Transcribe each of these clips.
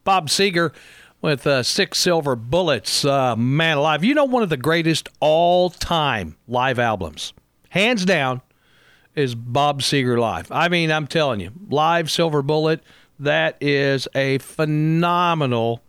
Bob Seger with 6 Silver Bullets. Man alive. You know, one of the greatest all-time live albums, hands down, is Bob Seger Live. I mean, I'm telling you, live Silver Bullet, that is a phenomenal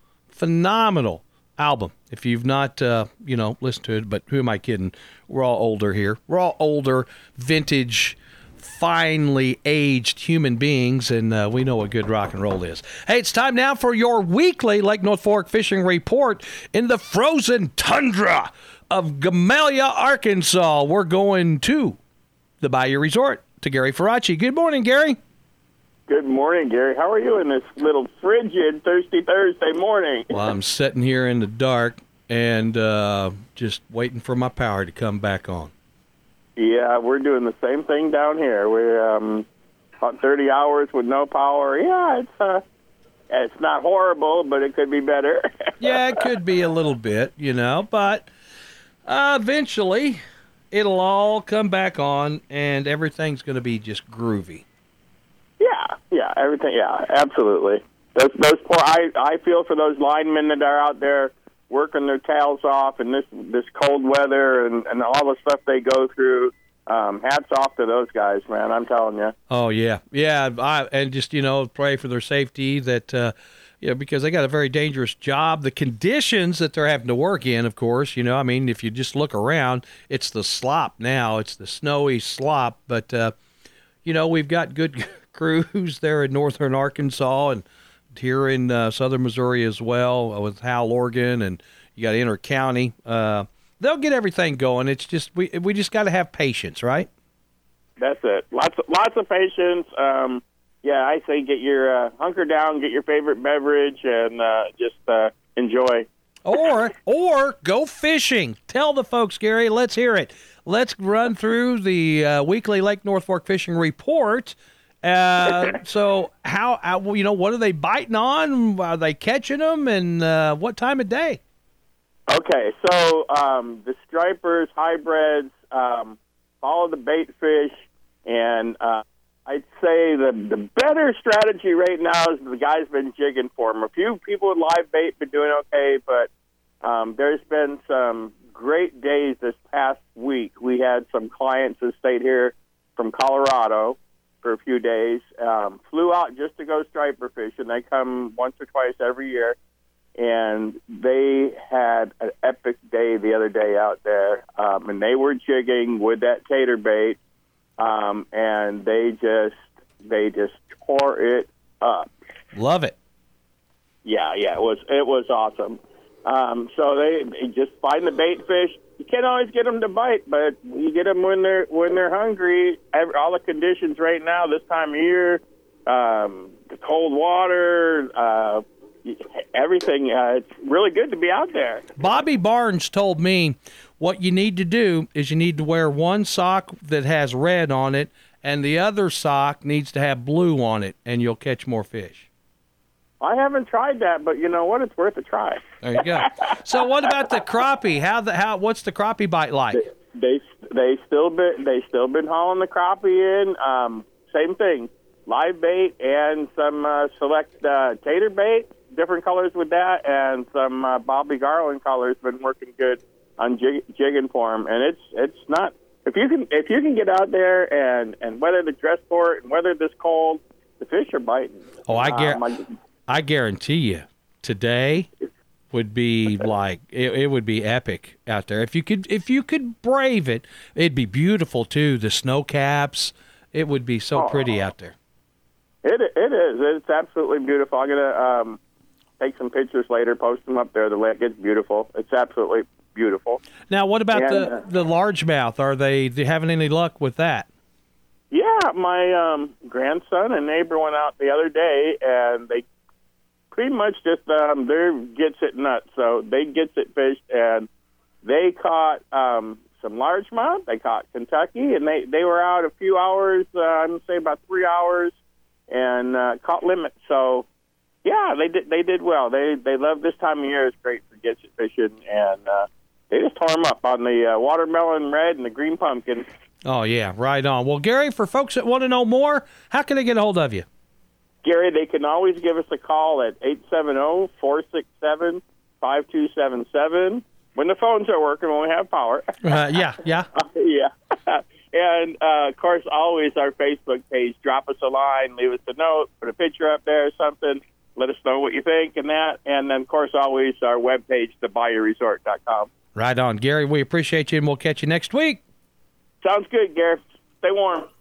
album. If you've not, listened to it, but who am I kidding? We're all older here. We're all older, vintage, finely aged human beings, and we know what good rock and roll is. Hey, it's time now for your weekly Lake North Fork fishing report in the frozen tundra of Gamaliel, Arkansas. We're going to the Bayou Resort to Gary Faraci. Good morning, Gary. Good morning, Gary. How are you in this little frigid, thirsty Thursday morning? Well, I'm sitting here in the dark and just waiting for my power to come back on. Yeah, we're doing the same thing down here. We're about 30 hours with no power. Yeah, it's not horrible, but it could be better. Yeah, it could be a little bit, but eventually it'll all come back on and everything's going to be just groovy. Yeah, everything. Yeah, absolutely. Those poor. I feel for those linemen that are out there working their tails off in this cold weather and all the stuff they go through. Hats off to those guys, man. I'm telling you. Oh yeah. And just pray for their safety. That because they got a very dangerous job. The conditions that they're having to work in, of course. I mean, if you just look around, it's the slop now. It's the snowy slop. But we've got good crews there in northern Arkansas and here in southern Missouri as well with Howell, Oregon, and you got Inter County. They'll get everything going. It's just we just got to have patience, right? That's it. Lots of patience. I say get your hunker down, get your favorite beverage, and just enjoy. Or go fishing. Tell the folks, Gary. Let's hear it. Let's run through the weekly Lake North Fork fishing report. So how what are they biting on? Are they catching them, and what time of day? Okay, so the stripers, hybrids, follow the bait fish, and I'd say the better strategy right now is the guys been jigging for them. A few people with live bait been doing okay, but there's been some great days this past week. We had some clients that stayed here from Colorado for a few days, flew out just to go striper fishing. They come once or twice every year, and they had an epic day the other day out there, and they were jigging with that tater bait, and they just tore it up. Love it. Yeah, it was awesome. So they just find the bait fish. You can't always get them to bite, but you get them when they're hungry. All the conditions right now, this time of year, the cold water, everything. It's really good to be out there. Bobby Barnes told me what you need to do is you need to wear one sock that has red on it, and the other sock needs to have blue on it, and you'll catch more fish. I haven't tried that, but you know what? It's worth a try. There you go. So what about the crappie? What's the crappie bite like? They still been hauling the crappie in. Same thing, live bait and some select tater bait, different colors with that, and some Bobby Garland colors been working good on jigging for them. And it's not if you can get out there and weather the dress port and weather this cold, the fish are biting. Oh, I guarantee you, today would be like it would be epic out there. If you could brave it, it'd be beautiful too. The snow caps, it would be so pretty out there. It is. It's absolutely beautiful. I'm gonna take some pictures later, post them up there. The lake is beautiful. It's absolutely beautiful. Now, what about the largemouth? Are they having any luck with that? Yeah, my grandson and neighbor went out the other day, and they pretty much just they're gets it nuts. So they gets it fished, and they caught some largemouth. They caught Kentucky, and they were out a few hours. I'm gonna say about 3 hours, and caught limit. So yeah, they did well. They love this time of year. It's great for gets it fishing, and they just tore them up on the watermelon red and the green pumpkin. Oh, yeah, right on. Well, Gary, for folks that want to know more, how can they get a hold of you? Gary, they can always give us a call at 870-467-5277 when the phones are working, when we have power. Yeah. Yeah. And, of course, always our Facebook page. Drop us a line, leave us a note, put a picture up there or something. Let us know what you think and that. And then, of course, always our webpage, thebayouresort.com. Right on. Gary, we appreciate you, and we'll catch you next week. Sounds good, Gary. Stay warm.